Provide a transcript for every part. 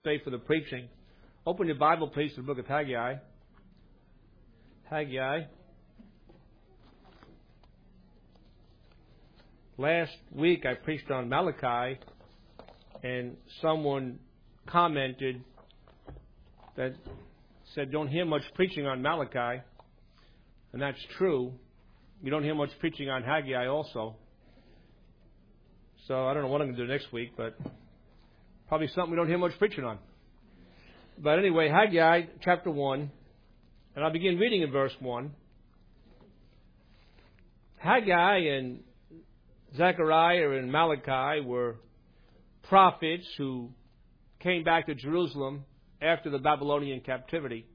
stay for the preaching. Open your Bible, please, to the book of Haggai. Haggai. Last week I preached on Malachi, and someone commented that said, don't hear much preaching on Malachi. And that's true. You don't hear much preaching on Haggai also. So I don't know what I'm going to do next week, but probably something we don't hear much preaching on. But anyway, Haggai chapter 1, and I'll begin reading in verse 1. Haggai and Zechariah and Malachi were prophets who came back to Jerusalem after the Babylonian captivity.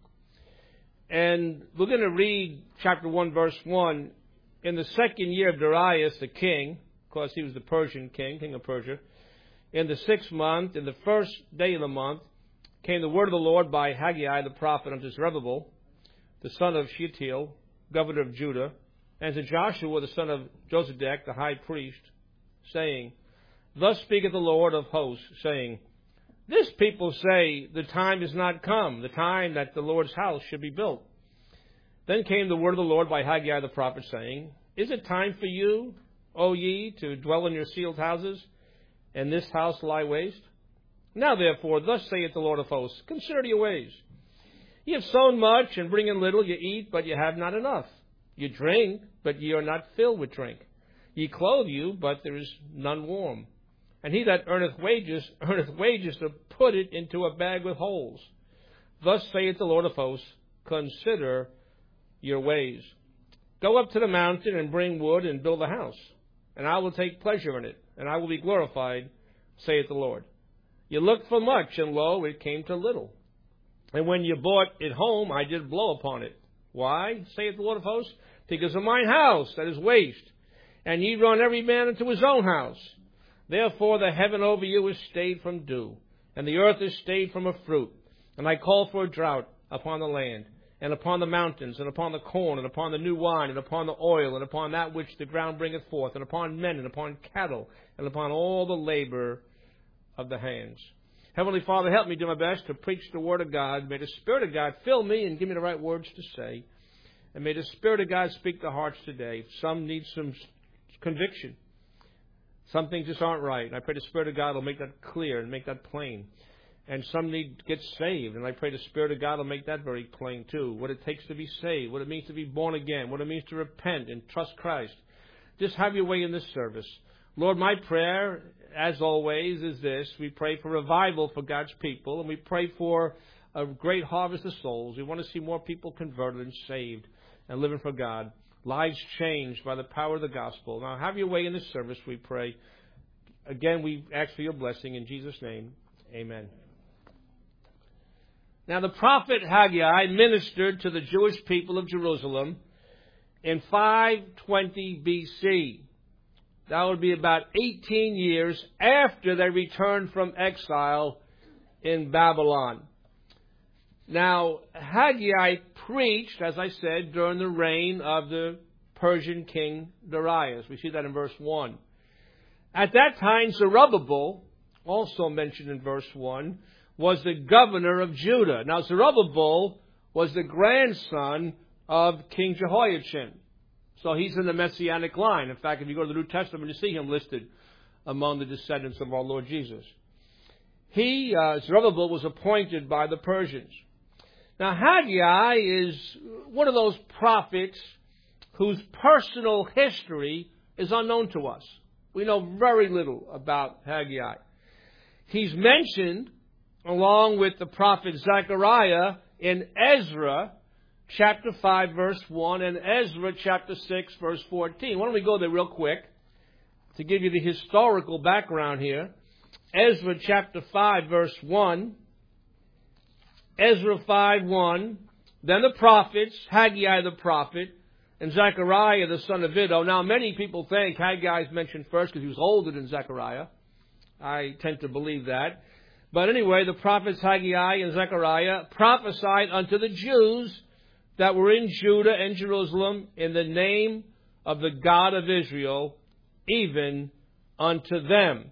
And we're going to read chapter 1, verse 1. In the second year of Darius the king, of course he was the Persian king, king of Persia, in the 6th month, in the first day of the month, came the word of the Lord by Haggai the prophet unto Zerubbabel, the son of Shealtiel, governor of Judah, and to Joshua the son of Josedech, the high priest, saying, Thus speaketh the Lord of hosts, saying, This people say, the time is not come, the time that the Lord's house should be built. Then came the word of the Lord by Haggai the prophet, saying, Is it time for you, O ye, to dwell in your sealed houses, and this house lie waste? Now therefore, thus saith the Lord of hosts, Consider your ways. Ye have sown much, and bring in little, ye eat, but ye have not enough. Ye drink, but ye are not filled with drink. Ye clothe you, but there is none warm. And he that earneth wages to put it into a bag with holes. Thus saith the Lord of hosts, Consider your ways. Go up to the mountain and bring wood and build a house, and I will take pleasure in it, and I will be glorified, saith the Lord. You looked for much, and lo, it came to little. And when you brought it home, I did blow upon it. Why, saith the Lord of hosts? Because of mine house that is waste, and ye run every man into his own house. Therefore the heaven over you is stayed from dew, and the earth is stayed from her fruit. And I call for a drought upon the land, and upon the mountains, and upon the corn, and upon the new wine, and upon the oil, and upon that which the ground bringeth forth, and upon men, and upon cattle, and upon all the labor of the hands. Heavenly Father, help me do my best to preach the Word of God. May the Spirit of God fill me and give me the right words to say. And may the Spirit of God speak to hearts today. Some need some conviction. Some things just aren't right. And I pray the Spirit of God will make that clear and make that plain. And some need to get saved. And I pray the Spirit of God will make that very plain too. What it takes to be saved. What it means to be born again. What it means to repent and trust Christ. Just have your way in this service. Lord, my prayer, as always, is this. We pray for revival for God's people. And we pray for a great harvest of souls. We want to see more people converted and saved and living for God. Lives changed by the power of the gospel. Now, have your way in this service, we pray. Again, we ask for your blessing in Jesus' name. Amen. Now, the prophet Haggai ministered to the Jewish people of Jerusalem in 520 B.C. That would be about 18 years after they returned from exile in Babylon. Now, Haggai preached, as I said, during the reign of the Persian king Darius. We see that in verse 1. At that time, Zerubbabel, also mentioned in verse 1, was the governor of Judah. Now, Zerubbabel was the grandson of King Jehoiachin. So he's in the Messianic line. In fact, if you go to the New Testament, you see him listed among the descendants of our Lord Jesus. Zerubbabel was appointed by the Persians. Now, Haggai is one of those prophets whose personal history is unknown to us. We know very little about Haggai. He's mentioned along with the prophet Zechariah in Ezra chapter 5, verse 1, and Ezra chapter 6, verse 14. Why don't we go there real quick to give you the historical background here. Ezra chapter 5, verse 1. Ezra 5:1. Then the prophets, Haggai the prophet, and Zechariah the son of Iddo. Now, many people think Haggai is mentioned first because he was older than Zechariah. I tend to believe that. But anyway, the prophets Haggai and Zechariah prophesied unto the Jews that were in Judah and Jerusalem in the name of the God of Israel, even unto them.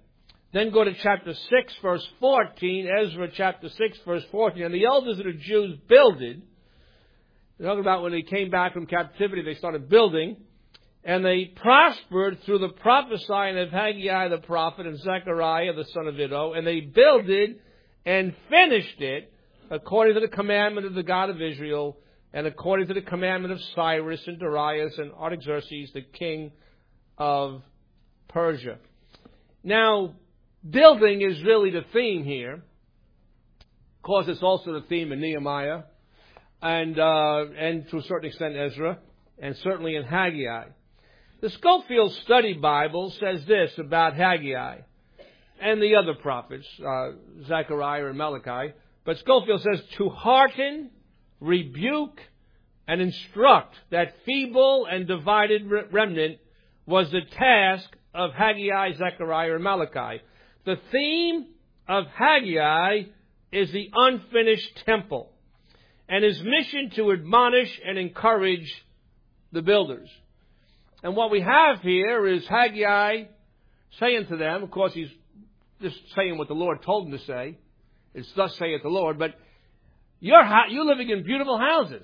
Then go to chapter 6, verse 14. Ezra chapter 6, verse 14. And the elders of the Jews builded. They're talking about when they came back from captivity, they started building. And they prospered through the prophesying of Haggai the prophet and Zechariah the son of Iddo. And they builded and finished it according to the commandment of the God of Israel and according to the commandment of Cyrus and Darius and Artaxerxes, the king of Persia. Now, building is really the theme here. Of course, it's also the theme in Nehemiah and to a certain extent Ezra, and certainly in Haggai. The Scofield Study Bible says this about Haggai and the other prophets, Zechariah and Malachi. But Scofield says, to hearten, rebuke, and instruct that feeble and divided remnant was the task of Haggai, Zechariah, and Malachi. The theme of Haggai is the unfinished temple and his mission to admonish and encourage the builders. And what we have here is Haggai saying to them, of course he's just saying what the Lord told him to say. It's thus saith the Lord, but you're living in beautiful houses.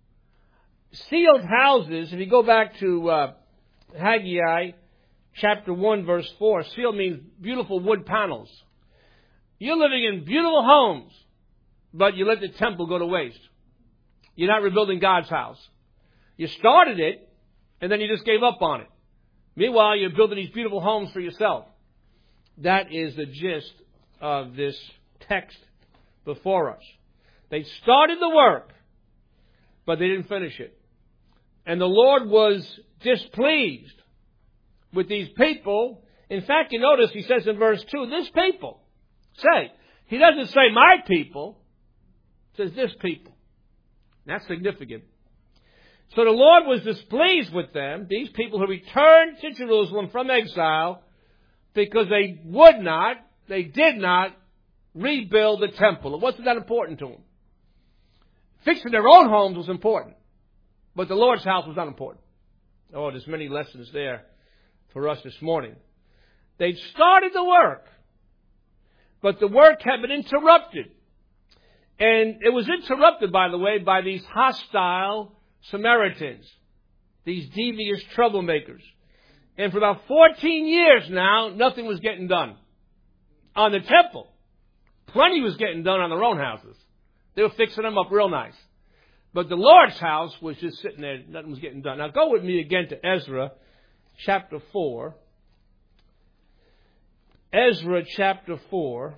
Sealed houses, if you go back to Haggai chapter 1 verse 4, sealed means beautiful wood panels. You're living in beautiful homes, but you let the temple go to waste. You're not rebuilding God's house. You started it, and then you just gave up on it. Meanwhile, you're building these beautiful homes for yourself. That is the gist of this text before us. They started the work, but they didn't finish it. And the Lord was displeased with these people. In fact, you notice he says in verse 2, this people. He doesn't say my people. He says this people. That's significant. So the Lord was displeased with them, these people who returned to Jerusalem from exile, because they did not rebuild the temple. It wasn't that important to them. Fixing their own homes was important, but the Lord's house was not important. Oh, there's many lessons there for us this morning. They started the work, but the work had been interrupted. And it was interrupted, by the way, by these hostile Samaritans, these devious troublemakers. And for about 14 years now, nothing was getting done on the temple. Plenty was getting done on their own houses. They were fixing them up real nice. But the Lord's house was just sitting there. Nothing was getting done. Now go with me again to Ezra chapter 4. Ezra chapter 4.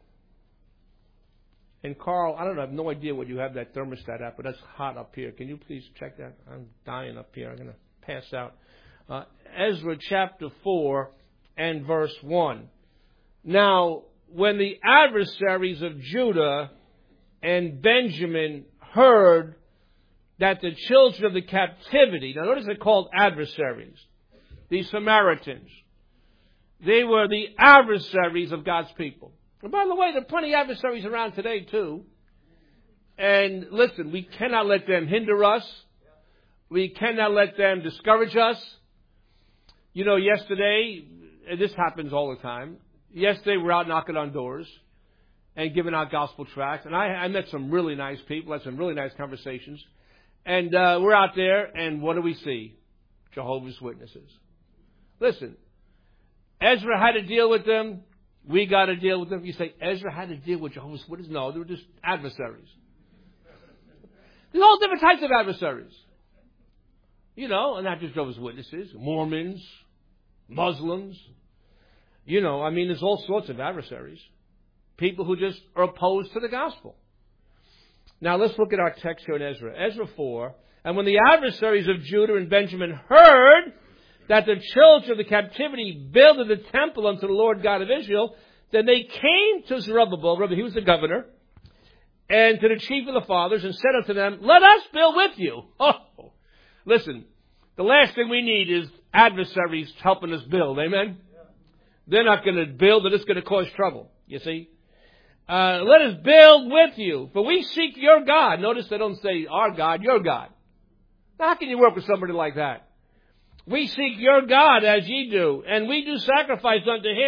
And Carl, I have no idea what you have that thermostat at, but that's hot up here. Can you please check that? I'm dying up here. I'm going to pass out. Ezra chapter 4 and verse 1. Now, when the adversaries of Judah and Benjamin heard that the children of the captivity, now notice they're called adversaries, these Samaritans, they were the adversaries of God's people. And by the way, there are plenty of adversaries around today too. And listen, we cannot let them hinder us. We cannot let them discourage us. You know, yesterday, and this happens all the time, yesterday we're out knocking on doors and giving out gospel tracts. And I met some really nice people, had some really nice conversations. And we're out there, and what do we see? Jehovah's Witnesses. Listen, Ezra had to deal with them. We got to deal with them. You say, Ezra had to deal with Jehovah's Witnesses? No, they were just adversaries. There's all different types of adversaries. You know, and not just Jehovah's Witnesses, Mormons, Muslims. You know, I mean, there's all sorts of adversaries. People who just are opposed to the gospel. Now, let's look at our text here in Ezra. Ezra 4. And when the adversaries of Judah and Benjamin heard that the children of the captivity builded the temple unto the Lord God of Israel, then they came to Zerubbabel, he was the governor, and to the chief of the fathers, and said unto them, let us build with you. Oh, listen, the last thing we need is adversaries helping us build. Amen? Yeah. They're not going to build, they're just going to cause trouble, you see. Let us build with you, for we seek your God. Notice they don't say our God, your God. Now, how can you work with somebody like that? We seek your God as ye do, and we do sacrifice unto him.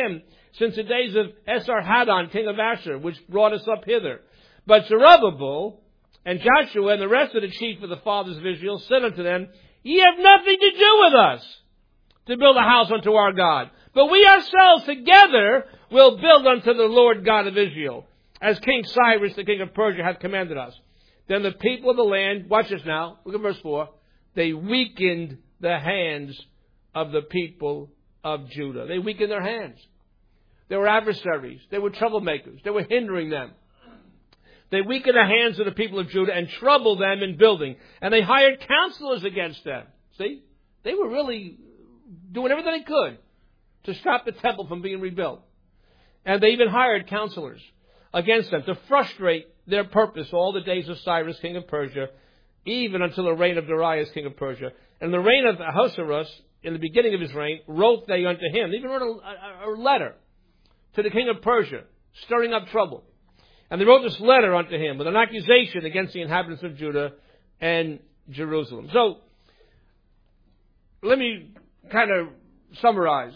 since the days of Esarhaddon, king of Ashur, which brought us up hither. But Zerubbabel and Joshua and the rest of the chief of the fathers of Israel said unto them, Ye have nothing to do with us to build a house unto our God, but we ourselves together will build unto the Lord God of Israel, as King Cyrus, the king of Persia, hath commanded us. Then the people of the land, watch this now, look at verse 4, they weakened the hands of the people of Judah. They weakened their hands. They were adversaries. They were troublemakers. They were hindering them. They weakened the hands of the people of Judah and troubled them in building. And they hired counselors against them. See? They were really doing everything they could to stop the temple from being rebuilt. And they even hired counselors against them to frustrate their purpose all the days of Cyrus, king of Persia, even until the reign of Darius, king of Persia. And the reign of Ahasuerus, in the beginning of his reign, wrote they unto him. They even wrote a letter to the king of Persia, stirring up trouble. And they wrote this letter unto him with an accusation against the inhabitants of Judah and Jerusalem. So, let me kind of summarize.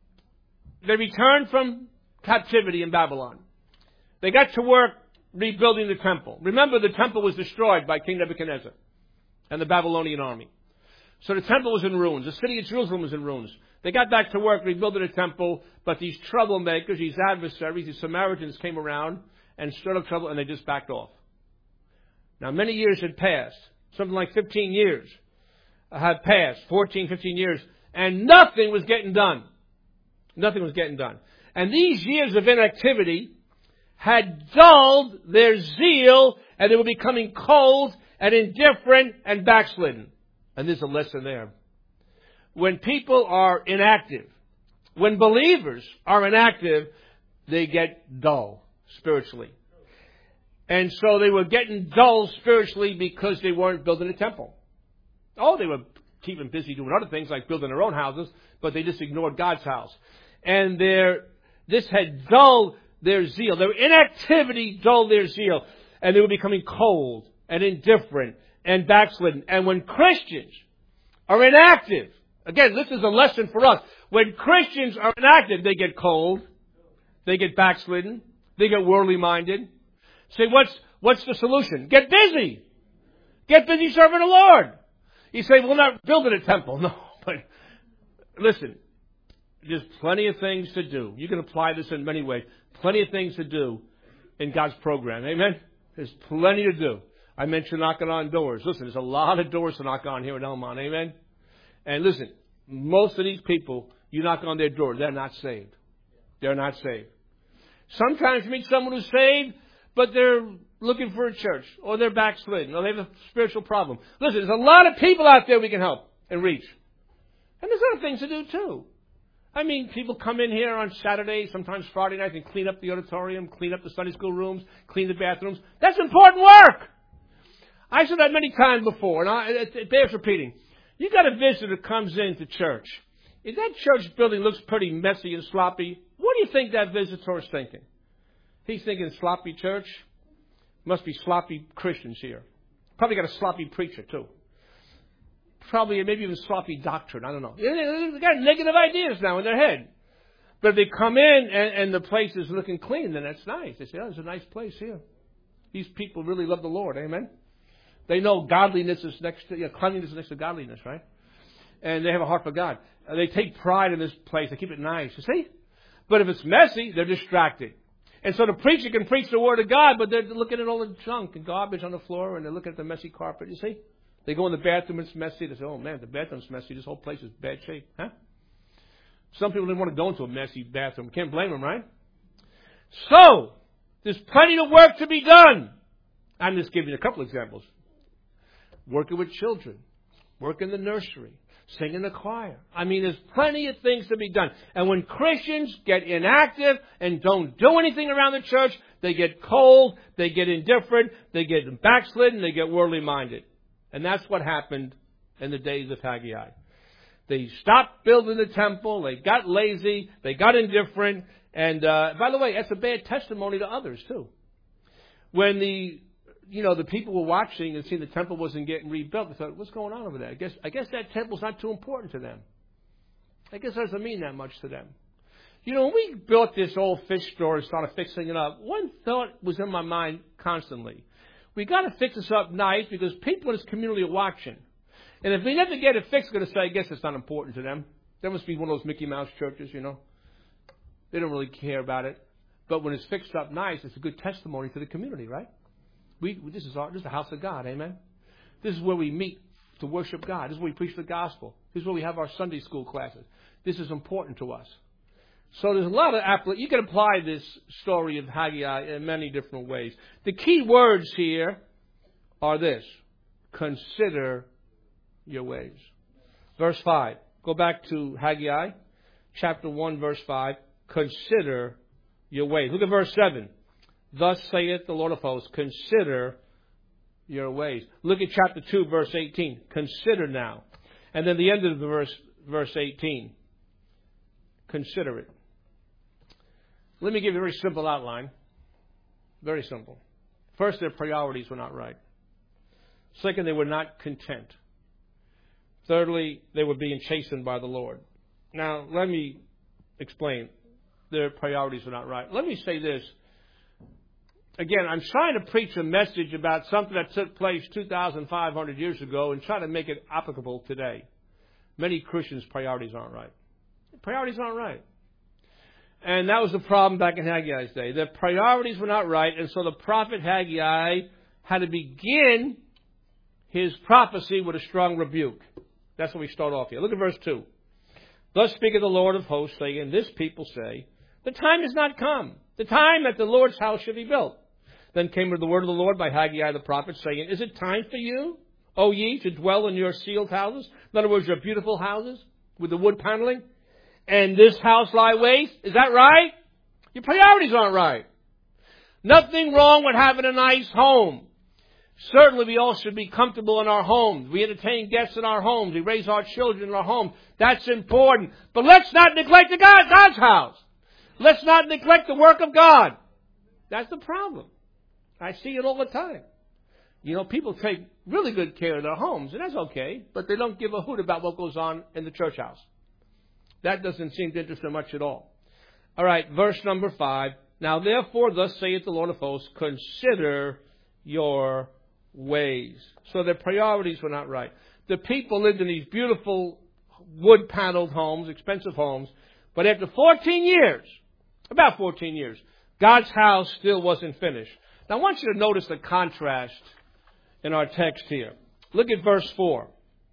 They returned from captivity in Babylon. They got to work rebuilding the temple. Remember, the temple was destroyed by King Nebuchadnezzar and the Babylonian army. So the temple was in ruins. The city of Jerusalem was in ruins. They got back to work rebuilding the temple, but these troublemakers, these adversaries, these Samaritans came around and stirred up trouble, and they just backed off. Now, many years had passed. Something like 15 years had passed, 14, 15 years, and nothing was getting done. Nothing was getting done. And these years of inactivity had dulled their zeal, and they were becoming cold and indifferent and backslidden. And there's a lesson there. When people are inactive, when believers are inactive, they get dull spiritually. And so they were getting dull spiritually because they weren't building a temple. Oh, they were keeping busy doing other things like building their own houses, but they just ignored God's house. And this had dulled their zeal. Their inactivity dulled their zeal. And they were becoming cold and indifferent and backslidden. And when Christians are inactive, again, this is a lesson for us. When Christians are inactive, they get cold, they get backslidden, they get worldly minded. Say, what's the solution? Get busy. Get busy serving the Lord. You say, we're not building a temple. No, but listen, there's plenty of things to do. You can apply this in many ways. Plenty of things to do in God's program. Amen? There's plenty to do. I mentioned knocking on doors. Listen, there's a lot of doors to knock on here at Elmont. Amen? And listen, most of these people, you knock on their door, they're not saved. They're not saved. Sometimes you meet someone who's saved, but they're looking for a church, or they're backslidden, or they have a spiritual problem. Listen, there's a lot of people out there we can help and reach. And there's other things to do too. I mean, people come in here on Saturday, sometimes Friday night, and clean up the auditorium, clean up the Sunday school rooms, clean the bathrooms. That's important work. I said that many times before, and it bears repeating. You got a visitor that comes into church. If that church building looks pretty messy and sloppy, what do you think that visitor is thinking? He's thinking sloppy church. Must be sloppy Christians here. Probably got a sloppy preacher too. Probably maybe even sloppy doctrine. I don't know. They got negative ideas now in their head. But if they come in and the place is looking clean, then that's nice. They say, oh, it's a nice place here. These people really love the Lord. Amen. They know godliness is next to, cleanliness is next to godliness, right? And they have a heart for God. They take pride in this place. They keep it nice. You see? But if it's messy, they're distracted. And so the preacher can preach the Word of God, but they're looking at all the junk and garbage on the floor, and they're looking at the messy carpet. You see? They go in the bathroom, it's messy. They say, oh, man, the bathroom's messy. This whole place is bad shape. Huh? Some people didn't want to go into a messy bathroom. Can't blame them, right? So, there's plenty of work to be done. I'm just giving you a couple examples. Working with children. Work in the nursery. Sing in the choir. I mean, there's plenty of things to be done. And when Christians get inactive and don't do anything around the church, they get cold, they get indifferent, they get backslidden, they get worldly minded. And that's what happened in the days of Haggai. They stopped building the temple, they got lazy, they got indifferent, and by the way, that's a bad testimony to others too. When the people were watching and seeing the temple wasn't getting rebuilt, they thought, what's going on over there? I guess that temple's not too important to them. I guess that doesn't mean that much to them. You know, when we built this old fish store and started fixing it up, one thought was in my mind constantly. We got to fix this up nice because people in this community are watching. And if we never get it fixed, they're going to say, I guess it's not important to them. That must be one of those Mickey Mouse churches, you know. They don't really care about it. But when it's fixed up nice, it's a good testimony to the community, right? This is the house of God, amen? This is where we meet to worship God. This is where we preach the gospel. This is where we have our Sunday school classes. This is important to us. So there's a lot of you can apply this story of Haggai in many different ways. The key words here are this: consider your ways. Verse 5. Go back to Haggai, chapter 1, verse 5. Consider your ways. Look at verse 7. Thus saith the Lord of hosts, consider your ways. Look at chapter 2, verse 18. Consider now. And then the end of the verse 18. Consider it. Let me give you a very simple outline. Very simple. First, their priorities were not right. Second, they were not content. Thirdly, they were being chastened by the Lord. Now, let me explain. Their priorities were not right. Let me say this. Again, I'm trying to preach a message about something that took place 2,500 years ago and try to make it applicable today. Many Christians' priorities aren't right. Priorities aren't right. And that was the problem back in Haggai's day. Their priorities were not right, and so the prophet Haggai had to begin his prophecy with a strong rebuke. That's what we start off here. Look at verse 2. Thus speaketh the Lord of hosts, saying, this people say, the time is not come, the time that the Lord's house should be built. Then came the word of the Lord by Haggai the prophet, saying, is it time for you, O ye, to dwell in your sealed houses? In other words, your beautiful houses with the wood paneling? And this house lie waste? Is that right? Your priorities aren't right. Nothing wrong with having a nice home. Certainly we all should be comfortable in our homes. We entertain guests in our homes. We raise our children in our homes. That's important. But let's not neglect God's house. Let's not neglect the work of God. That's the problem. I see it all the time. You know, people take really good care of their homes, and that's okay, but they don't give a hoot about what goes on in the church house. That doesn't seem to interest them much at all. All right, verse number 5. Now, therefore, thus saith the Lord of hosts, consider your ways. So their priorities were not right. The people lived in these beautiful wood-paneled homes, expensive homes, but after 14 years, about 14 years, God's house still wasn't finished. Now, I want you to notice the contrast in our text here. Look at verse 4.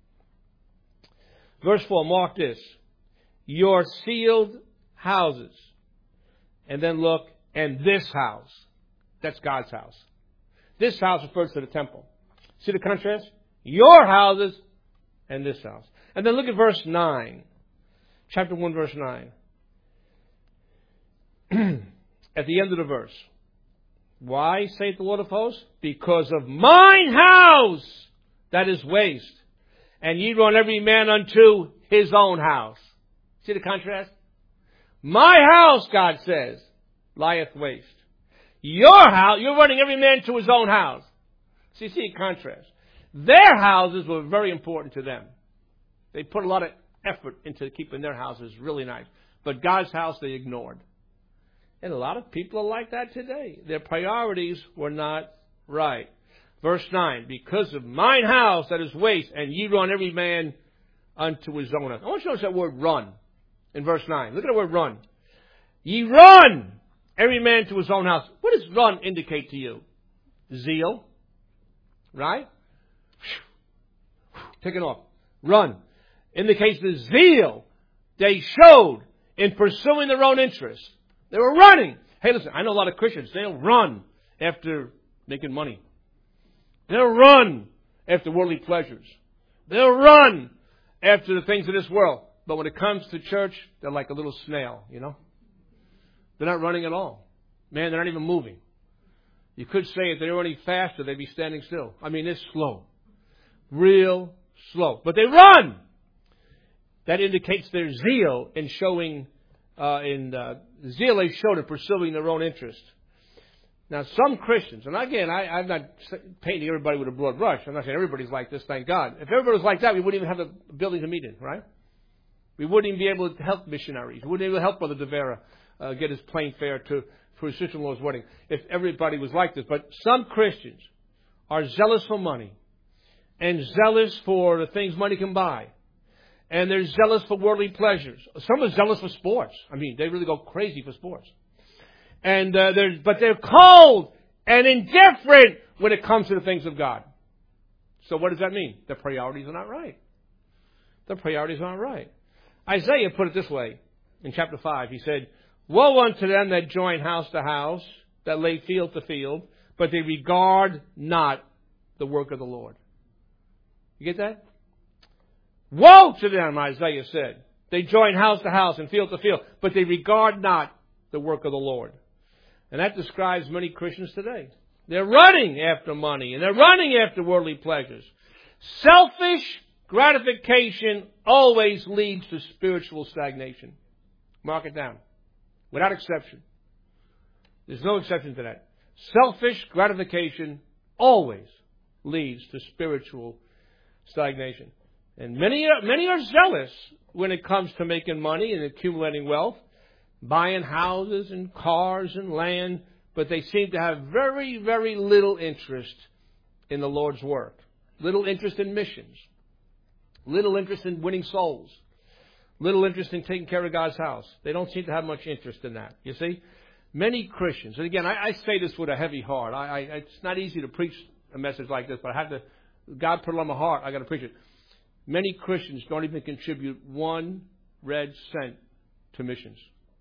Verse 4, mark this. Your sealed houses. And then look, and this house. That's God's house. This house refers to the temple. See the contrast? Your houses and this house. And then look at verse 9. Chapter 1, verse 9. At the end of the verse. Why, saith the Lord of hosts? Because of mine house that is waste. And ye run every man unto his own house. See the contrast? My house, God says, lieth waste. Your house, you're running every man to his own house. See the contrast. Their houses were very important to them. They put a lot of effort into keeping their houses really nice. But God's house they ignored. And a lot of people are like that today. Their priorities were not right. Verse 9, because of mine house that is waste, and ye run every man unto his own house. I want you to notice that word run in verse 9. Look at the word run. Ye run every man to his own house. What does run indicate to you? Zeal. Right? Taking off. Run. Indicates the zeal they showed in pursuing their own interests. They were running. Hey, listen, I know a lot of Christians. They'll run after making money. They'll run after worldly pleasures. They'll run after the things of this world. But when it comes to church, they're like a little snail, you know. They're not running at all. Man, they're not even moving. You could say if they were any faster, they'd be standing still. I mean, it's slow. Real slow. But they run. That indicates their zeal in showing, zeal they showed in pursuing their own interest. Now, some Christians, and again, I'm not painting everybody with a broad brush. I'm not saying everybody's like this, thank God. If everybody was like that, we wouldn't even have a building to meet in, right? We wouldn't even be able to help missionaries. We wouldn't be able to help Brother Devera get his plane fare for his sister-in-law's wedding if everybody was like this. But some Christians are zealous for money and zealous for the things money can buy. And they're zealous for worldly pleasures. Some are zealous for sports. I mean, they really go crazy for sports. And but they're cold and indifferent when it comes to the things of God. So what does that mean? Their priorities are not right. Their priorities aren't right. Isaiah put it this way in chapter 5. He said, "Woe unto them that join house to house, that lay field to field, but they regard not the work of the Lord." You get that? Woe to them, Isaiah said. They join house to house and field to field, but they regard not the work of the Lord. And that describes many Christians today. They're running after money and they're running after worldly pleasures. Selfish gratification always leads to spiritual stagnation. Mark it down. Without exception. There's no exception to that. Selfish gratification always leads to spiritual stagnation. And many are zealous when it comes to making money and accumulating wealth, buying houses and cars and land, but they seem to have very, very little interest in the Lord's work, little interest in missions, little interest in winning souls, little interest in taking care of God's house. They don't seem to have much interest in that. You see, many Christians, and again, I say this with a heavy heart. It's not easy to preach a message like this, but I have to. God put it on my heart. I got to preach it. Many Christians don't even contribute 1 red cent to missions.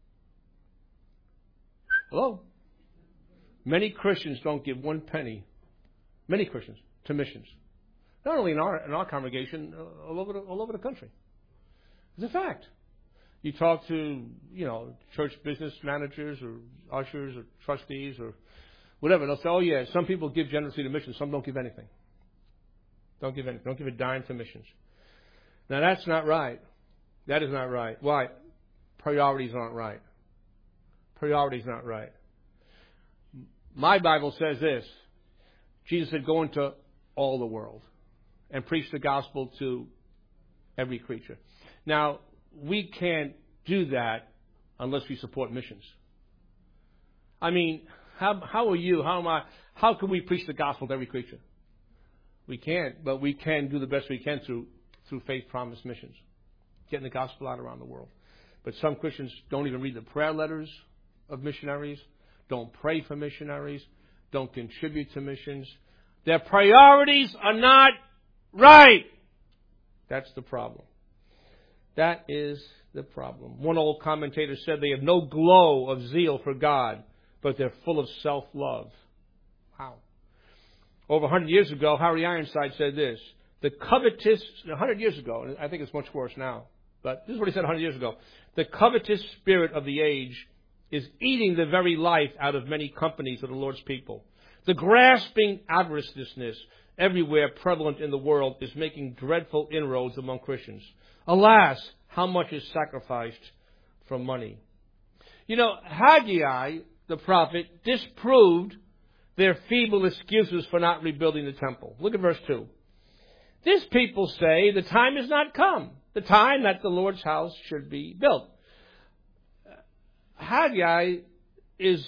Hello? Many Christians don't give 1 penny. Many Christians to missions. Not only in our congregation, all over the country. It's a fact. You talk to, church business managers or ushers or trustees or whatever. They'll say, "Oh yeah, some people give generously to missions. Some don't give anything. Don't give anything. Don't give a dime to missions." Now that's not right. That is not right. Why? Priorities aren't right. Priorities not right. My Bible says this. Jesus said, "Go into all the world and preach the gospel to every creature." Now, we can't do that unless we support missions. I mean, how are you? How am I? How can we preach the gospel to every creature? We can't, but we can do the best we can through Faith Promise missions, getting the gospel out around the world. But some Christians don't even read the prayer letters of missionaries, don't pray for missionaries, don't contribute to missions. Their priorities are not right. That's the problem. That is the problem. One old commentator said they have no glow of zeal for God, but they're full of self-love. Wow. Over 100 years ago, Harry Ironside said this. The covetous, 100 years ago, and I think it's much worse now, but this is what he said 100 years ago. The covetous spirit of the age is eating the very life out of many companies of the Lord's people. The grasping avariciousness everywhere prevalent in the world is making dreadful inroads among Christians. Alas, how much is sacrificed for money. Haggai, the prophet, disproved their feeble excuses for not rebuilding the temple. Look at verse 2. This people say the time has not come, the time that the Lord's house should be built. Haggai is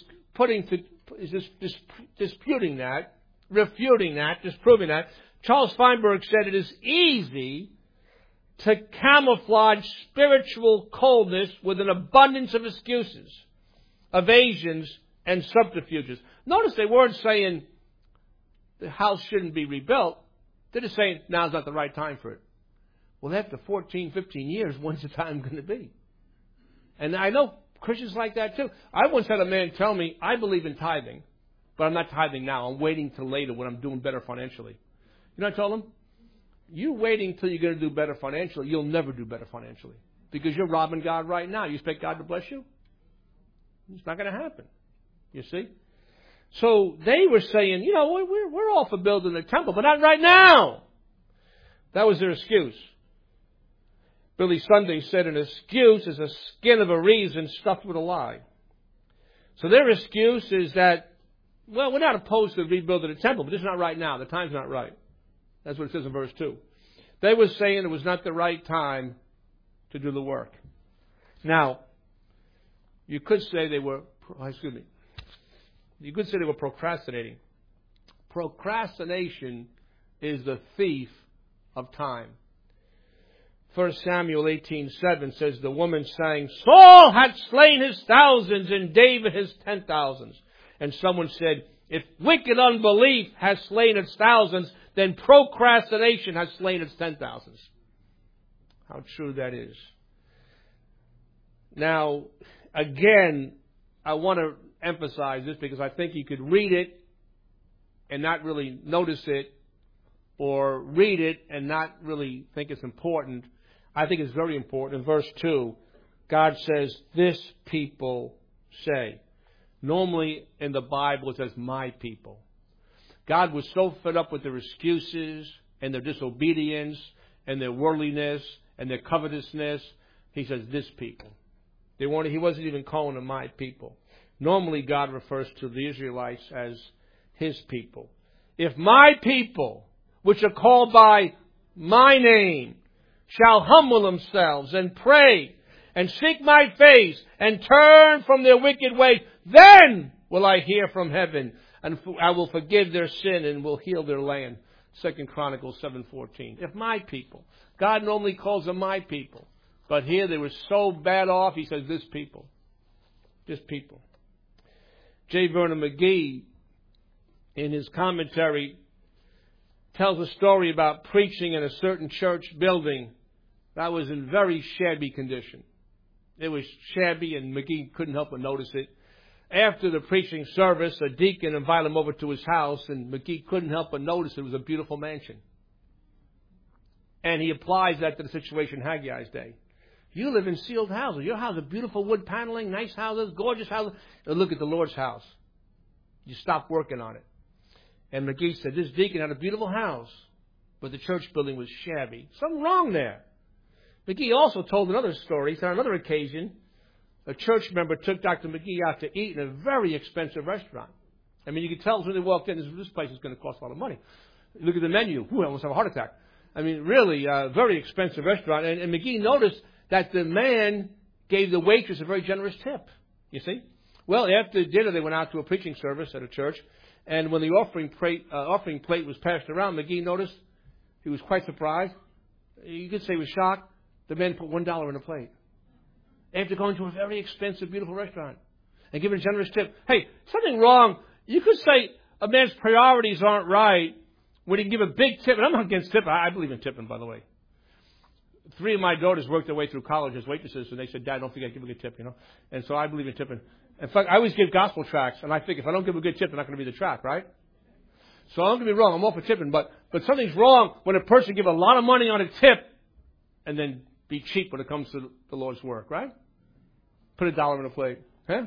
disputing that, refuting that, disproving that. Charles Feinberg said it is easy to camouflage spiritual coldness with an abundance of excuses, evasions, and subterfuges. Notice they weren't saying the house shouldn't be rebuilt. They're just saying now's not the right time for it. Well, after 14, 15 years, when's the time going to be? And I know Christians like that too. I once had a man tell me, "I believe in tithing, but I'm not tithing now. I'm waiting till later when I'm doing better financially." You know what I told him? You waiting till you're going to do better financially, you'll never do better financially. Because you're robbing God right now. You expect God to bless you? It's not going to happen. You see? So they were saying, we're all for building the temple, but not right now. That was their excuse. Billy Sunday said an excuse is a skin of a reason stuffed with a lie. So their excuse is that, we're not opposed to rebuilding the temple, but it's not right now. The time's not right. That's what it says in verse 2. They were saying it was not the right time to do the work. Now, you could say they were procrastinating. Procrastination is the thief of time. 1 Samuel 18:7 says, the woman sang, Saul hath slain his thousands and David his 10,000s. And someone said, if wicked unbelief has slain its thousands, then procrastination has slain its 10,000s. How true that is. Now, again, I want to emphasize this because I think you could read it and not really notice it, or read it and not really think it's important. I think it's very important. In verse 2, God says, this people say. Normally in the Bible it says, my people. God was so fed up with their excuses and their disobedience and their worldliness and their covetousness. He says, this people. He wasn't even calling them my people. Normally God refers to the Israelites as his people. If my people, which are called by my name, shall humble themselves and pray and seek my face and turn from their wicked way, then will I hear from heaven and I will forgive their sin and will heal their land. 2 Chronicles 7:14. If my people. God normally calls them my people. But here they were so bad off, he says, this people. This people. J. Vernon McGee, in his commentary, tells a story about preaching in a certain church building that was in very shabby condition. It was shabby, and McGee couldn't help but notice it. After the preaching service, a deacon invited him over to his house, and McGee couldn't help but notice it was a beautiful mansion. And he applies that to the situation in Haggai's day. You live in sealed houses. Your house is beautiful wood paneling, nice houses, gorgeous houses. And look at the Lord's house. You stop working on it. And McGee said, this deacon had a beautiful house, but the church building was shabby. Something wrong there. McGee also told another story. He said on another occasion, a church member took Dr. McGee out to eat in a very expensive restaurant. I mean, you could tell when they walked in, this place is going to cost a lot of money. Look at the menu. Ooh, I almost have a heart attack. I mean, really, very expensive restaurant. And McGee noticed that the man gave the waitress a very generous tip. You see? Well, after dinner, they went out to a preaching service at a church. And when the offering plate was passed around, McGee noticed, he was quite surprised. You could say he was shocked. The man put $1 in a plate. After going to a very expensive, beautiful restaurant and giving a generous tip. Hey, something wrong. You could say a man's priorities aren't right when he can give a big tip. And I'm not against tipping. I believe in tipping, by the way. 3 of my daughters worked their way through college as waitresses, and they said, Dad, don't forget to give a good tip, you know. And so I believe in tipping. In fact, I always give gospel tracts, and I think if I don't give a good tip, they're not going to be the tract, right? So don't get me wrong, I'm all for tipping, but something's wrong when a person give a lot of money on a tip and then be cheap when it comes to the Lord's work, right? Put $1 in a plate, huh?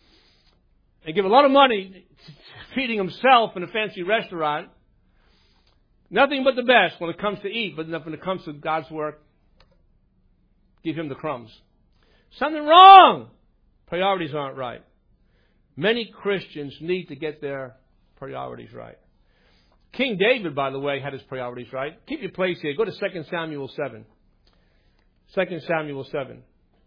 And give a lot of money feeding himself in a fancy restaurant. Nothing but the best when it comes to eat, but when it comes to God's work, give him the crumbs. Something wrong. Priorities aren't right. Many Christians need to get their priorities right. King David, by the way, had his priorities right. Keep your place here. Go to 2 Samuel 7. 2 Samuel 7.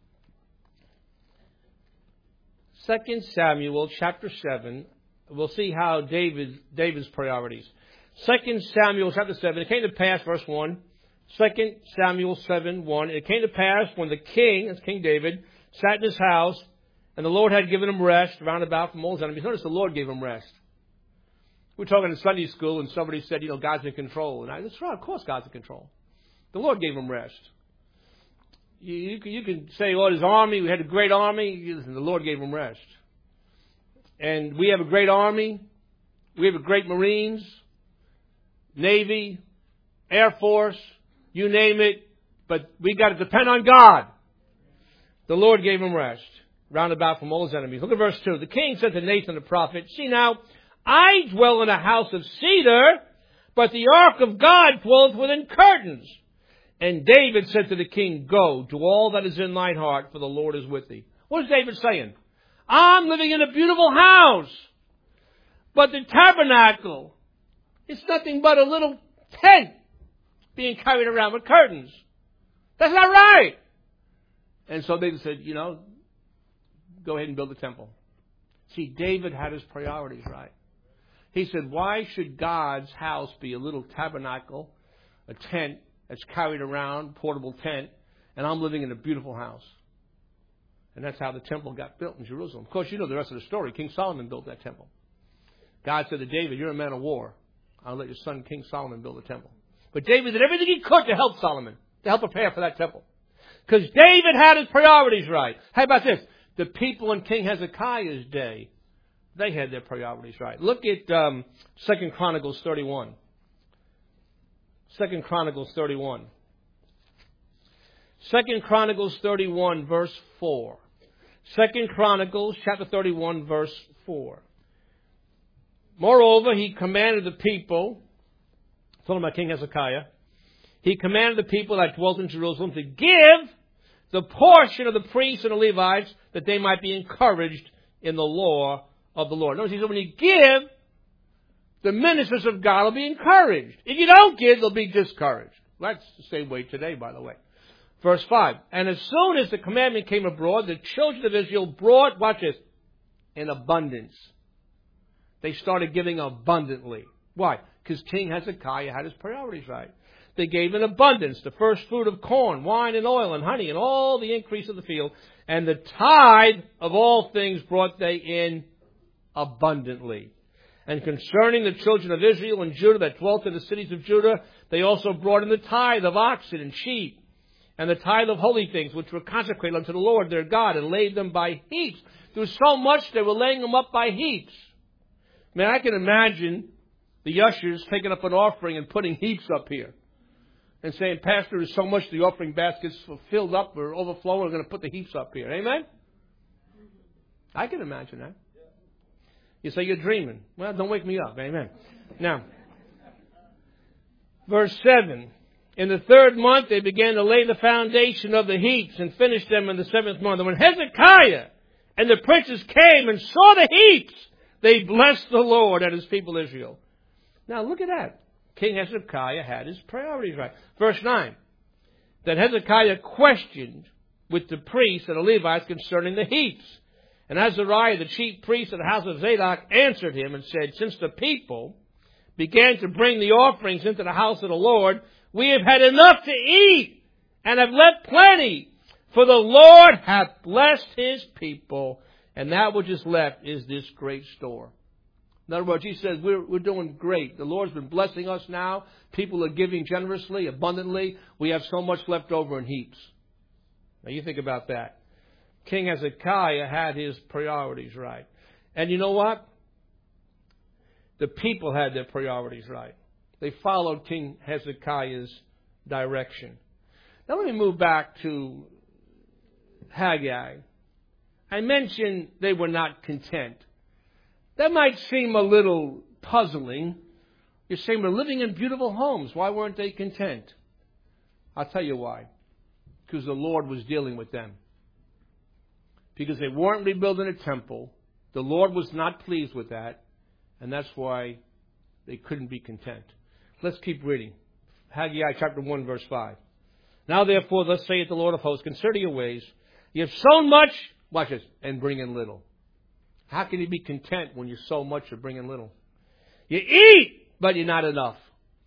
2 Samuel chapter 7. We'll see how David's priorities. 2 Samuel chapter 7. It came to pass, verse 1. 2 Samuel 7:1. It came to pass when the king, that's King David, sat in his house, and the Lord had given him rest round about from all his enemies. Notice the Lord gave him rest. We were talking in Sunday school, and somebody said, God's in control. And that's right, of course God's in control. The Lord gave him rest. You can say, his army, we had a great army. Listen, the Lord gave him rest. And we have a great army. We have a great Marines, Navy, Air Force, you name it. But we got to depend on God. The Lord gave him rest round about from all his enemies. Look at verse 2. The king said to Nathan the prophet, see now, I dwell in a house of cedar, but the ark of God dwelleth within curtains. And David said to the king, go, do all that is in thine heart, for the Lord is with thee. What is David saying? I'm living in a beautiful house, but the tabernacle is nothing but a little tent being carried around with curtains. That's not right. And so they said, go ahead and build the temple. See, David had his priorities right. He said, why should God's house be a little tabernacle, a tent that's carried around, portable tent, and I'm living in a beautiful house? And that's how the temple got built in Jerusalem. Of course, you know the rest of the story. King Solomon built that temple. God said to David, you're a man of war. I'll let your son, King Solomon, build the temple. But David did everything he could to help Solomon, to help prepare for that temple. Because David had his priorities right. How about this? The people in King Hezekiah's day, they had their priorities right. Look at 2 Chronicles 31. 2 Chronicles 31. 2 Chronicles 31, verse 4. 2 Chronicles chapter 31, verse 4. Moreover, he commanded the people, talking about King Hezekiah, he commanded the people that dwelt in Jerusalem to give the portion of the priests and the Levites that they might be encouraged in the law of the Lord. Notice he said, when you give, the ministers of God will be encouraged. If you don't give, they'll be discouraged. That's the same way today, by the way. Verse 5. And as soon as the commandment came abroad, the children of Israel brought, watch this, in abundance. They started giving abundantly. Why? Because King Hezekiah had his priorities right. They gave in abundance, the first fruit of corn, wine, and oil, and honey, and all the increase of the field. And the tithe of all things brought they in abundantly. And concerning the children of Israel and Judah that dwelt in the cities of Judah, they also brought in the tithe of oxen and sheep, and the tithe of holy things, which were consecrated unto the Lord their God, and laid them by heaps. There was so much, they were laying them up by heaps. Man, I can imagine the ushers taking up an offering and putting heaps up here. And saying, Pastor, there's so much the offering baskets filled up or overflowing, we're going to put the heaps up here. Amen? I can imagine that. You say you're dreaming. Well, don't wake me up. Amen. Now, verse 7. In the 3rd month, they began to lay the foundation of the heaps and finished them in the 7th month. And when Hezekiah and the princes came and saw the heaps, they blessed the Lord and his people Israel. Now, look at that. King Hezekiah had his priorities right. Verse 9. That Hezekiah questioned with the priests and the Levites concerning the heaps. And Azariah, the chief priest of the house of Zadok, answered him and said, since the people began to bring the offerings into the house of the Lord, we have had enough to eat and have left plenty. For the Lord hath blessed his people, and that which is left is this great store. In other words, he says, we're doing great. The Lord's been blessing us now. People are giving generously, abundantly. We have so much left over in heaps. Now you think about that. King Hezekiah had his priorities right. And you know what? The people had their priorities right. They followed King Hezekiah's direction. Now let me move back to Haggai. I mentioned they were not content. That might seem a little puzzling. You're saying we're living in beautiful homes. Why weren't they content? I'll tell you why. Because the Lord was dealing with them. Because they weren't rebuilding a temple. The Lord was not pleased with that. And that's why they couldn't be content. Let's keep reading. Haggai chapter 1 verse 5. Now therefore, thus saith the Lord of hosts, consider your ways. You have sown much, watch this, and bring in little. How can you be content when you sow much or bring in little? You eat, but you're not enough.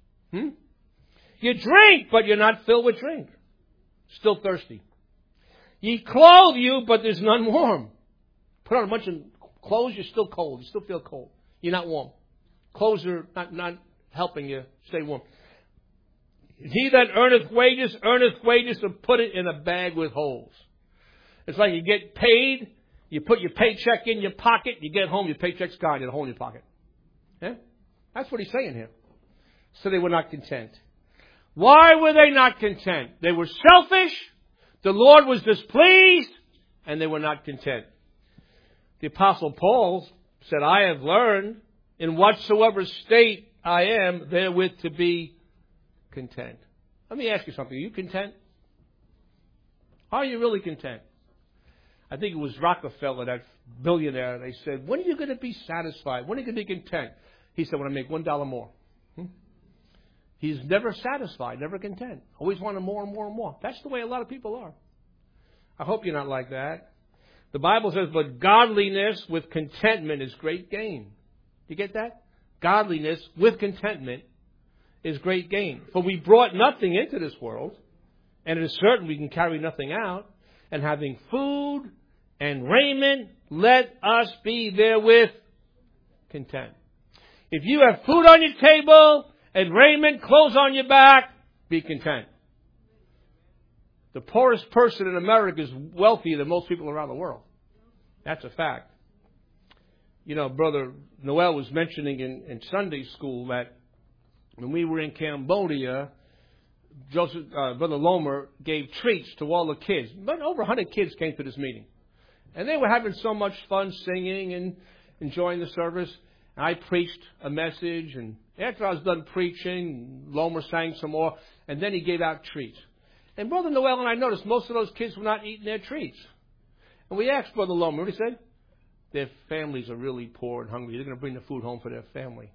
You drink, but you're not filled with drink. Still thirsty. Ye clothe you, but there's none warm. Put on a bunch of clothes, you're still cold. You still feel cold. You're not warm. Clothes are not helping you stay warm. He that earneth wages to put it in a bag with holes. It's like you get paid, you put your paycheck in your pocket, you get home, your paycheck's gone, you have a hole in your pocket. Yeah? That's what he's saying here. So they were not content. Why were they not content? They were selfish, the Lord was displeased, and they were not content. The Apostle Paul said, I have learned in whatsoever state I am therewith to be content. Let me ask you something. Are you content? Are you really content? I think it was Rockefeller, that billionaire. They said, when are you going to be satisfied? When are you going to be content? He said, when I make $1 more. He's never satisfied, never content. Always wanting more and more and more. That's the way a lot of people are. I hope you're not like that. The Bible says, but godliness with contentment is great gain. You get that? Godliness with contentment is great gain. For we brought nothing into this world, and it is certain we can carry nothing out. And having food and raiment, let us be therewith content. If you have food on your table and raiment, clothes on your back, be content. The poorest person in America is wealthier than most people around the world. That's a fact. You know, Brother Noel was mentioning in Sunday school that when we were in Cambodia, Brother Lomer gave treats to all the kids. But over 100 kids came to this meeting. And they were having so much fun singing and enjoying the service. And I preached a message. And after I was done preaching, Lomer sang some more. And then he gave out treats. And Brother Noel and I noticed most of those kids were not eating their treats. And we asked Brother Lomer, what he said? Their families are really poor and hungry. They're going to bring the food home for their family.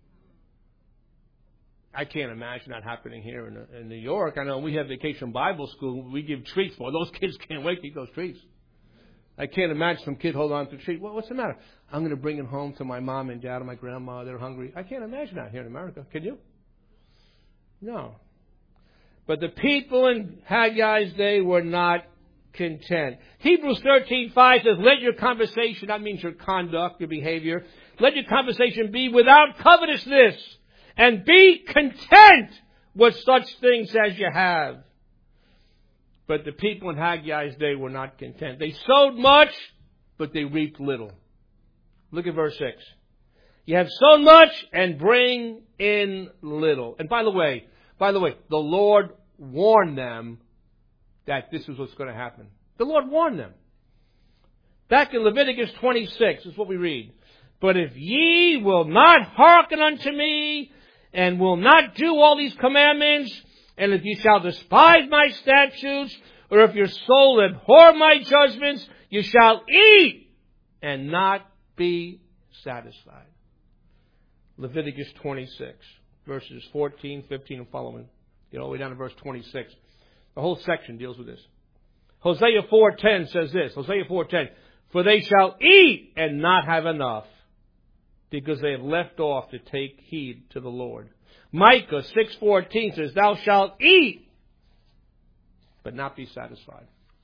I can't imagine that happening here in New York. I know we have Vacation Bible School. We give treats for. Those kids can't wait to eat those treats. I can't imagine some kid hold on to a treat. Well, what's the matter? I'm going to bring it home to my mom and dad and my grandma. They're hungry. I can't imagine that here in America. Can you? No. But the people in Haggai's day were not content. Hebrews 13:5 says, let your conversation, that means your conduct, your behavior, let your conversation be without covetousness. And be content with such things as you have. But the people in Haggai's day were not content. They sowed much, but they reaped little. Look at verse 6. You have sown much and bring in little. And by the way, the Lord warned them that this is what's going to happen. The Lord warned them. Back in Leviticus 26 is what we read. But if ye will not hearken unto me, and will not do all these commandments, and if you shall despise my statutes, or if your soul abhor my judgments, you shall eat and not be satisfied. Leviticus 26, verses 14, 15, and following. Get all the way down to verse 26. The whole section deals with this. Hosea 4:10 says this. Hosea 4:10, for they shall eat and not have enough, because they have left off to take heed to the Lord. Micah 6:14 says, thou shalt eat, but not be satisfied.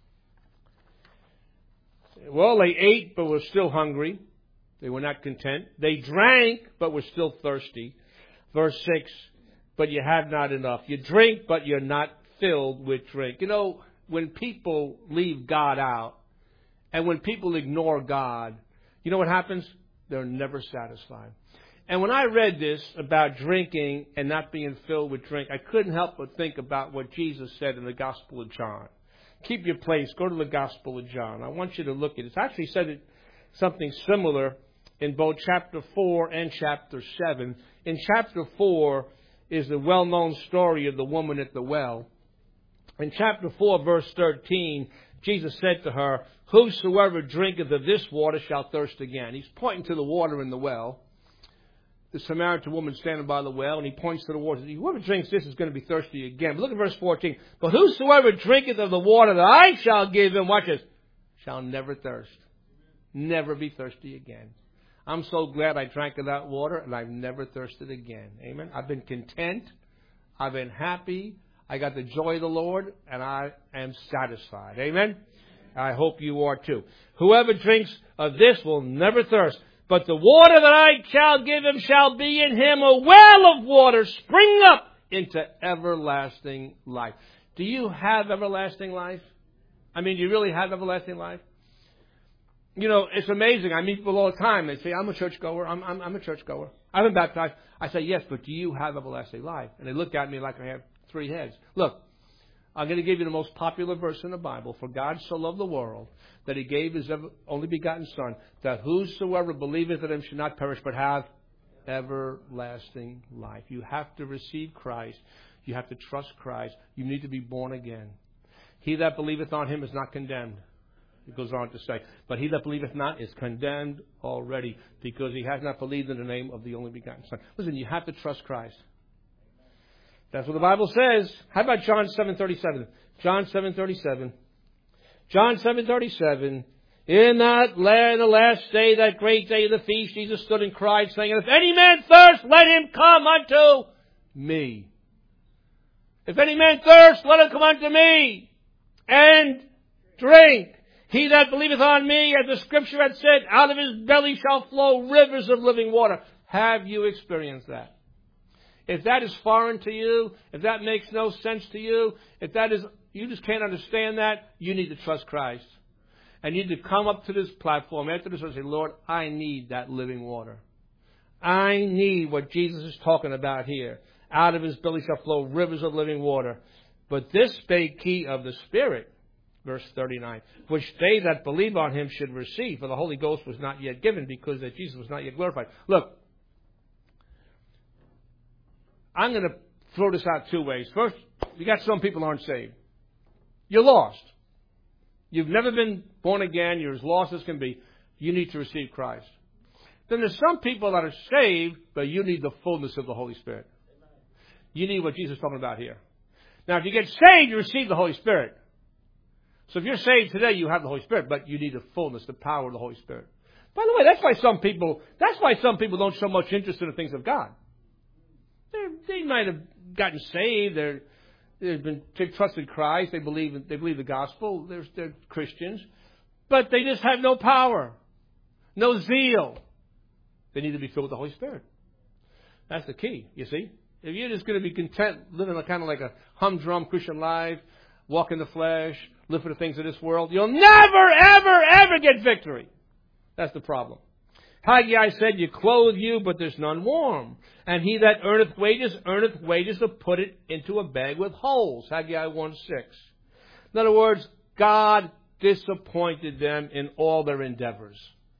Well, they ate, but were still hungry. They were not content. They drank, but were still thirsty. Verse 6, but you have not enough. You drink, but you're not filled with drink. You know, when people leave God out, and when people ignore God, you know what happens? They're never satisfied. And when I read this about drinking and not being filled with drink, I couldn't help but think about what Jesus said in the Gospel of John. Keep your place. Go to the Gospel of John. I want you to look at it. It's actually said something similar in both chapter 4 and chapter 7. In chapter 4 is the well-known story of the woman at the well. In chapter 4, verse 13, Jesus said to her, whosoever drinketh of this water shall thirst again. He's pointing to the water in the well. The Samaritan woman standing by the well, and he points to the water. Whoever drinks this is going to be thirsty again. But look at verse 14. But whosoever drinketh of the water that I shall give him, watch this, shall never thirst. Never be thirsty again. I'm so glad I drank of that water, and I've never thirsted again. Amen. I've been content. I've been happy. I got the joy of the Lord, and I am satisfied. Amen. I hope you are too. Whoever drinks of this will never thirst. But the water that I shall give him shall be in him a well of water springing up into everlasting life. Do you have everlasting life? I mean, do you really have everlasting life? You know, it's amazing. I meet people all the time. They say, I'm a churchgoer. I'm a churchgoer. I've been baptized. I say, yes, but do you have everlasting life? And they look at me like I have three heads. Look, I'm going to give you the most popular verse in the Bible. For God so loved the world that he gave his only begotten Son, that whosoever believeth in him should not perish but have everlasting life. You have to receive Christ. You have to trust Christ. You need to be born again. He that believeth on him is not condemned. It goes on to say, but he that believeth not is condemned already, because he has not believed in the name of the only begotten Son. Listen, you have to trust Christ. That's what the Bible says. How about John 7:37? John 7:37. John 7:37. In that land, the last day, that great day of the feast, Jesus stood and cried, saying, if any man thirst, let him come unto me. If any man thirst, let him come unto me and drink. He that believeth on me, as the Scripture had said, out of his belly shall flow rivers of living water. Have you experienced that? If that is foreign to you, if that makes no sense to you, if that is, you just can't understand that, you need to trust Christ. And you need to come up to this platform after this and say, Lord, I need that living water. I need what Jesus is talking about here. Out of his belly shall flow rivers of living water. But this spake he of the Spirit, verse 39, which they that believe on him should receive, for the Holy Ghost was not yet given, because that Jesus was not yet glorified. Look, I'm going to throw this out two ways. First, you got some people aren't saved. You're lost. You've never been born again. You're as lost as can be. You need to receive Christ. Then there's some people that are saved, but you need the fullness of the Holy Spirit. You need what Jesus is talking about here. Now, if you get saved, you receive the Holy Spirit. So if you're saved today, you have the Holy Spirit, but you need the fullness, the power of the Holy Spirit. By the way, that's why some people don't show much interest in the things of God. They might have gotten saved. They've trusted Christ. They believe the gospel. They're Christians. But they just have no power, no zeal. They need to be filled with the Holy Spirit. That's the key, you see. If you're just going to be content living kind of like a humdrum Christian life, walk in the flesh, live for the things of this world, you'll never, ever, ever get victory. That's the problem. Haggai said, you clothe you, but there's none warm. And he that earneth wages to put it into a bag with holes. Haggai 1:6. In other words, God disappointed them in all their endeavors.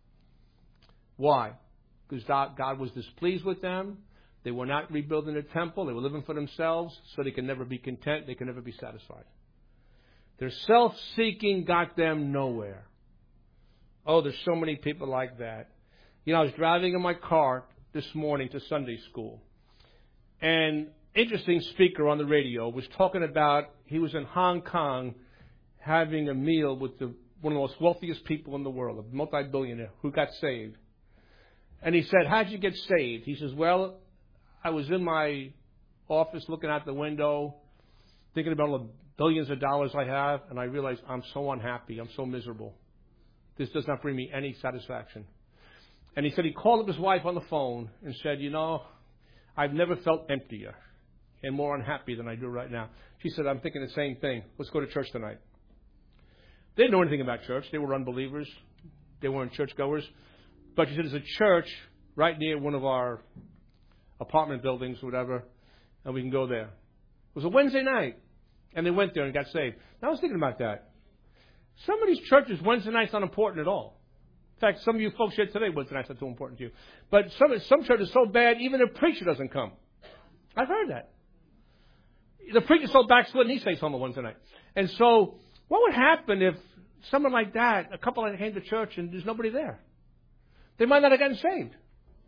Why? Because God was displeased with them. They were not rebuilding the temple. They were living for themselves, so they can never be content. They can never be satisfied. Their self-seeking got them nowhere. Oh, there's so many people like that. I was driving in my car this morning to Sunday school. And interesting speaker on the radio was talking about, he was in Hong Kong having a meal with one of the most wealthiest people in the world, a multi-billionaire who got saved. And he said, how'd you get saved? He says, well, I was in my office looking out the window, thinking about all the billions of dollars I have, and I realized I'm so unhappy. I'm so miserable. This does not bring me any satisfaction. And he said he called up his wife on the phone and said, I've never felt emptier and more unhappy than I do right now. She said, I'm thinking the same thing. Let's go to church tonight. They didn't know anything about church. They were unbelievers. They weren't churchgoers. But she said, there's a church right near one of our apartment buildings or whatever, and we can go there. It was a Wednesday night, and they went there and got saved. Now, I was thinking about that. Some of these churches, Wednesday night's not important at all. In fact, some of you folks here today, Wednesday night's not too important to you. But some churches are so bad, even the preacher doesn't come. I've heard that. The preacher's so backslidden, he stays home on Wednesday night. And so, what would happen if someone like that, a couple that came to church and there's nobody there? They might not have gotten saved.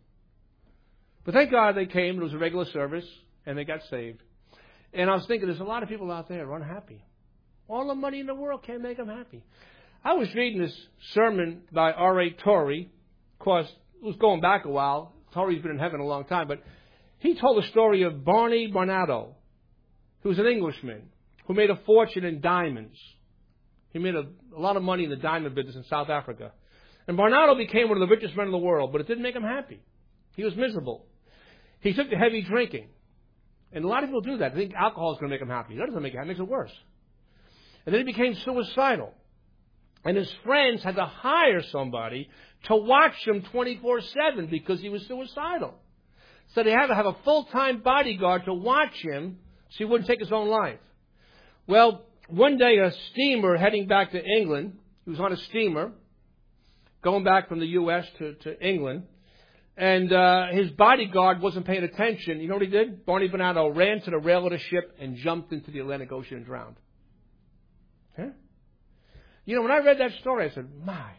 But thank God they came. It was a regular service, and they got saved. And I was thinking, there's a lot of people out there who are unhappy. All the money in the world can't make them happy. I was reading this sermon by R.A. Torrey. Of course, it was going back a while. Torrey's been in heaven a long time. But he told the story of Barney Barnato, who was an Englishman, who made a fortune in diamonds. He made a lot of money in the diamond business in South Africa. And Barnato became one of the richest men in the world, but it didn't make him happy. He was miserable. He took to heavy drinking. And a lot of people do that. They think alcohol is going to make them happy. That doesn't make it happy. It makes it worse. And then he became suicidal. And his friends had to hire somebody to watch him 24/7 because he was suicidal. So they had to have a full-time bodyguard to watch him so he wouldn't take his own life. Well, one day a steamer heading back to England, he was on a steamer going back from the U.S. to England, and his bodyguard wasn't paying attention. You know what he did? Barney Barnato ran to the rail of the ship and jumped into the Atlantic Ocean and drowned. Huh? When I read that story, I said, my.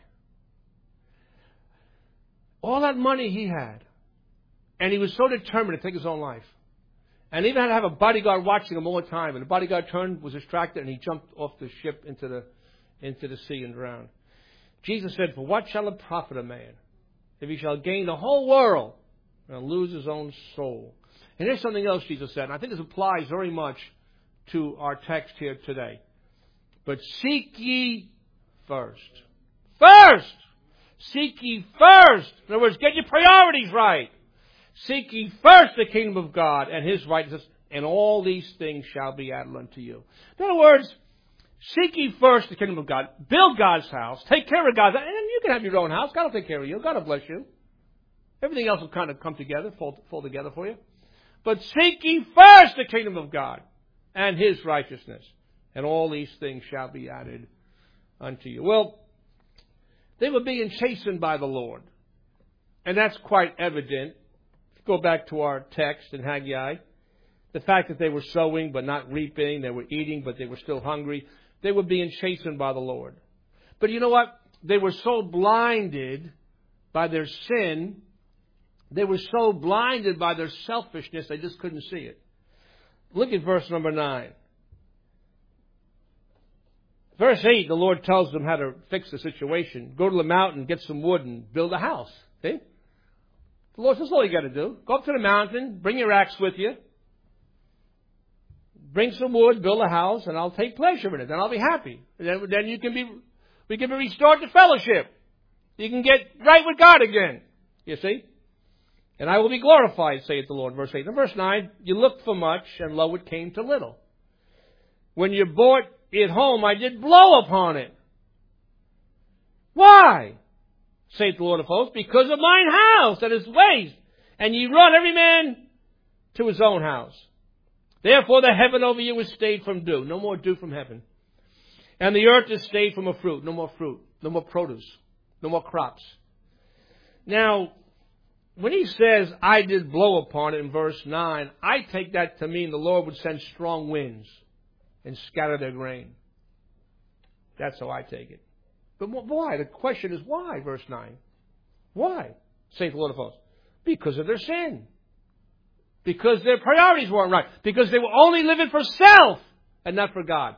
All that money he had, and he was so determined to take his own life. And he even had to have a bodyguard watching him all the time. And the bodyguard was distracted, and he jumped off the ship into into the sea and drowned. Jesus said, for what shall it profit a man if he shall gain the whole world and lose his own soul? And here's something else Jesus said, and I think this applies very much to our text here today. But seek ye first. First! Seek ye first. In other words, get your priorities right. Seek ye first the kingdom of God and His righteousness, and all these things shall be added unto you. In other words, seek ye first the kingdom of God. Build God's house. Take care of God's house. And you can have your own house. God will take care of you. God will bless you. Everything else will kind of come together, fall together for you. But seek ye first the kingdom of God and His righteousness, and all these things shall be added unto you. Well, they were being chastened by the Lord. And that's quite evident. Go back to our text in Haggai. The fact that they were sowing but not reaping, they were eating but they were still hungry. They were being chastened by the Lord. But you know what? They were so blinded by their sin. They were so blinded by their selfishness, they just couldn't see it. Look at verse number 9. Verse 8, the Lord tells them how to fix the situation. Go to the mountain, get some wood, and build a house. See? The Lord says, that's all you got to do. Go up to the mountain, bring your axe with you. Bring some wood, build a house, and I'll take pleasure in it. Then I'll be happy. And then we can be restored to fellowship. You can get right with God again. You see? And I will be glorified, saith the Lord. Verse 8. And verse 9, you looked for much, and lo, it came to little. When you brought it home, I did blow upon it. Why? Saith the Lord of hosts, because of mine house that is waste, and ye run every man to his own house. Therefore the heaven over you is stayed from dew. No more dew from heaven. And the earth is stayed from a fruit. No more fruit. No more produce. No more crops. Now, when he says, I did blow upon it in verse 9, I take that to mean the Lord would send strong winds and scatter their grain. That's how I take it. But why? The question is why, verse 9? Why? Saith the Lord of hosts. Because of their sin. Because their priorities weren't right. Because they were only living for self and not for God.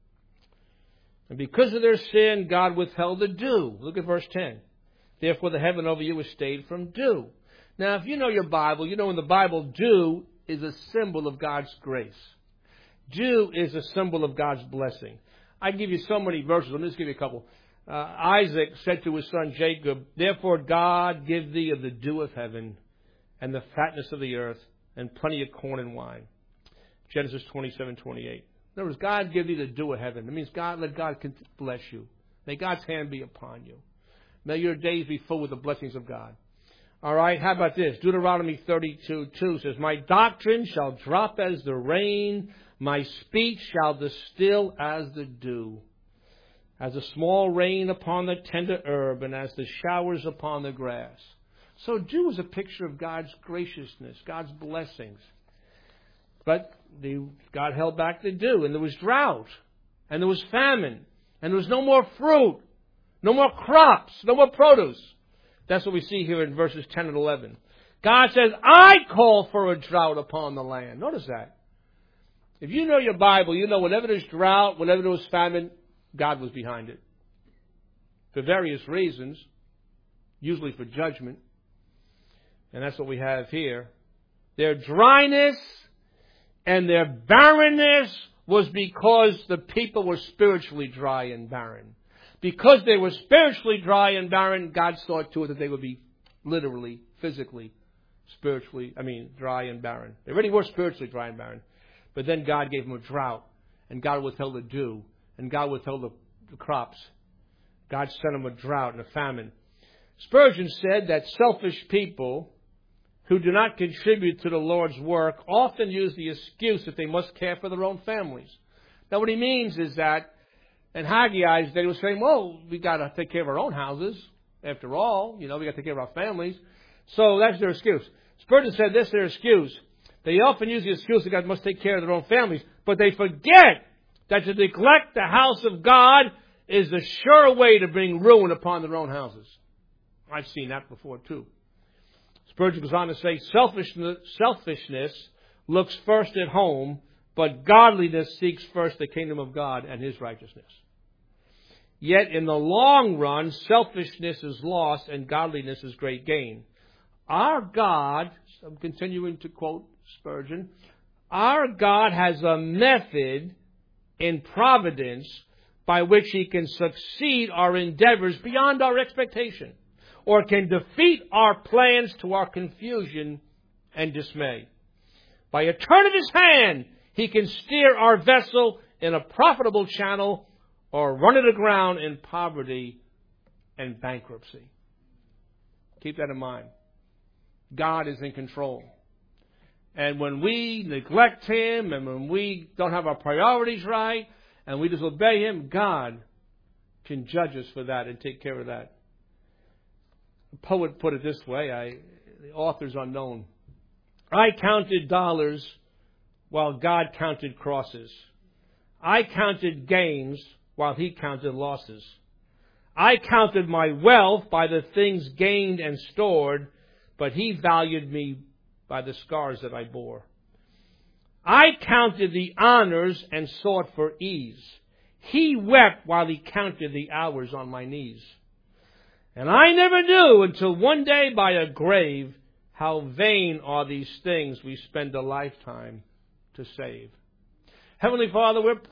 And because of their sin, God withheld the dew. Look at verse 10. Therefore the heaven over you is stayed from dew. Now, if you know your Bible, you know in the Bible, dew is a symbol of God's grace. Dew is a symbol of God's blessing. I give you so many verses. Let me just give you a couple. Isaac said to his son Jacob, therefore God give thee of the dew of heaven and the fatness of the earth and plenty of corn and wine. Genesis 27:28. In other words, God give thee the dew of heaven. That means let God bless you. May God's hand be upon you. May your days be full with the blessings of God. All right, how about this? Deuteronomy 32:2 says, my doctrine shall drop as the rain, my speech shall distill as the dew, as a small rain upon the tender herb, and as the showers upon the grass. So dew is a picture of God's graciousness, God's blessings. But God held back the dew, and there was drought, and there was famine, and there was no more fruit, no more crops, no more produce. That's what we see here in verses 10 and 11. God says, I call for a drought upon the land. Notice that. If you know your Bible, you know whenever there's drought, whenever there was famine, God was behind it. For various reasons, usually for judgment. And that's what we have here. Their dryness and their barrenness was because the people were spiritually dry and barren. Because they were spiritually dry and barren, God saw to it that they would be literally, physically, dry and barren. They already were spiritually dry and barren. But then God gave them a drought, and God withheld the dew, and God withheld the crops. God sent them a drought and a famine. Spurgeon said that selfish people who do not contribute to the Lord's work often use the excuse that they must care for their own families. Now, what he means is that in Haggai's, they were saying, well, we got to take care of our own houses. After all, we got to take care of our families. So that's their excuse. Spurgeon said this is their excuse. They often use the excuse that God must take care of their own families, but they forget that to neglect the house of God is the sure way to bring ruin upon their own houses. I've seen that before too. Spurgeon goes on to say, selfishness looks first at home, but godliness seeks first the kingdom of God and His righteousness. Yet in the long run, selfishness is lost and godliness is great gain. Our God, I'm continuing to quote Spurgeon, our God has a method in providence by which He can succeed our endeavors beyond our expectation, or can defeat our plans to our confusion and dismay. By a turn of His hand, He can steer our vessel in a profitable channel or run it aground in poverty and bankruptcy. Keep that in mind. God is in control. And when we neglect Him and when we don't have our priorities right and we disobey Him, God can judge us for that and take care of that. The poet put it this way, the author's unknown. I counted dollars while God counted crosses. I counted gains while He counted losses. I counted my wealth by the things gained and stored, but He valued me by the scars that I bore. I counted the honors and sought for ease. He wept while He counted the hours on my knees. And I never knew until one day by a grave how vain are these things we spend a lifetime to save. Heavenly Father, we're